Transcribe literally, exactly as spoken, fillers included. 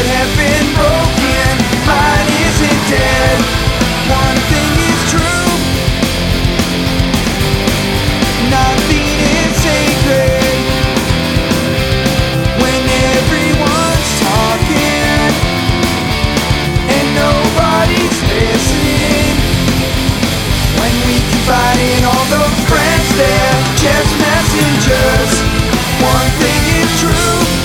that have been broken. Mine isn't dead. One thing is true, nothing is sacred. When everyone's talking and nobody's listening, when we confide in all those friends there